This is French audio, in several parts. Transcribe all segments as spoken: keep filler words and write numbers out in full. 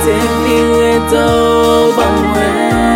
t'es tout pour moi.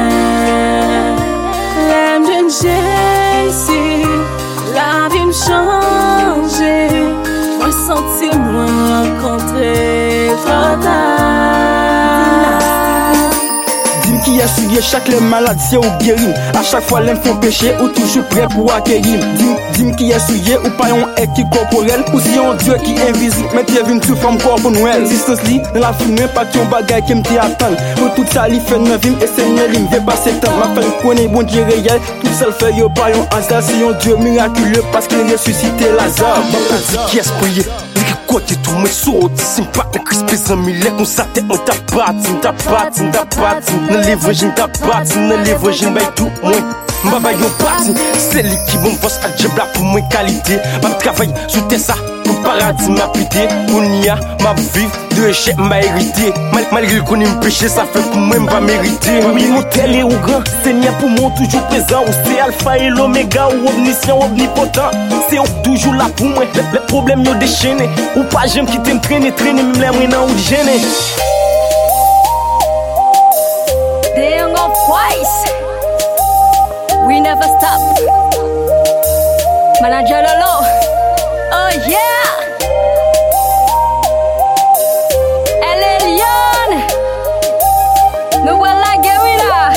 L'aime d'une Jessie, la vie me change. Moi senti moi rencontrer trop tard. Dis-moi qui a souillé chaque les maladies ou guéri. À chaque fois l'aime font péché ou toujours prêt pour accueillir. Dis-moi dis qui a souillé ou pas un être qui corporel. Ou si un Dieu qui est invisible. Mais tu es venu tout forme corps pour Noël. Existence li dans la fumée pas ton bagage qui me t'attend. Pour tout ça li fait neuf et Seigneur li me fait passer temps. Ma fait connaît bon Dieu réel. Tout seul fait yo pas un hasard. Si un Dieu miraculeux parce qu'il ressuscité Lazare. Qui est prié? Côté tout mes sauts, c'est pas de crispé sans mille comme ça tête on t'a battu, t'a battu, t'a battu. Dans l'évangile t'a battu, dans l'évangile bah tout moi. M'baba yo parti, c'est lui qui bon boss à djebla pour moi qualité. M'a travail sous tes ça, pour paradis m'a pité. Pour nia, m'a vivre de échec m'a hérité. Mal, malgré le qu'on péché, ça fait pour moi m'pas mériter. Oui, mon tel et ou grand, Seigneur pour moi toujours présent. Ou c'est alpha et l'oméga, ou omniscient, omnipotent. C'est toujours là pour moi, les, les problèmes yo déchaînés. Ou pas j'aime qui t'aime traîner, traîner, même les moyens ou gêner. They don't go twice. We never stop. Manager Lolo. Oh yeah. Elle est Lyon. Nous voilà guérilla.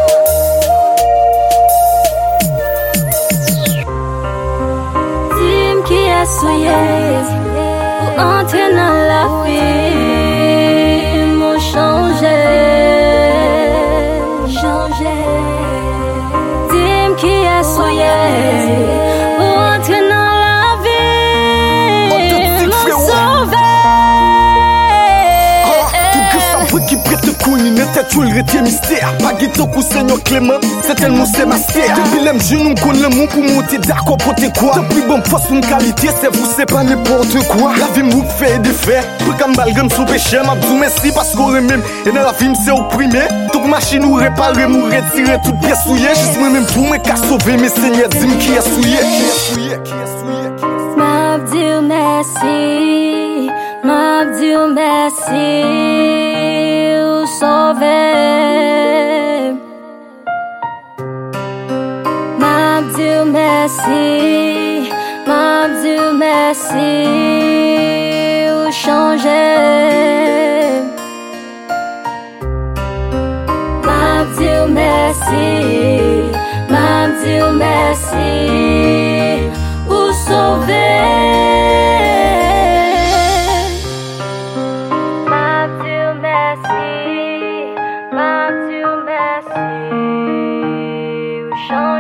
Dis-moi qui a soyé pour entrer dans la vie. M'ont changé. Changé. Qui est soyé pour entrer dans la vie, m'en sauver. Tout que ça qui prête le coup, il n'était tout le rété mystère. Pas guetto coup Seigneur Clément, c'est tellement c'est ma sphère. Depuis l'aime je nous connais le monde pour monter d'accord pour tes quoi. Depuis bon force une qualité, c'est vous, c'est pas n'importe quoi. La vie me fait des faits, pour qu'un balgame sous péché, m'a dit merci parce qu'on même. Et dans la vie, c'est opprimé. Toute machine ou réparer, ou retirer toute pièce souillée. Juste moi-même pour moi qu'à sauver mes seigneurs, dis-moi qui a souillé. M'a dit merci, m'a dit merci, ou sauver. M'a dit merci, m'a dit merci, ou changer. M'a dit merci, m'a dit merci, ou sauver. M'a dit merci, m'a dit merci, ou changer.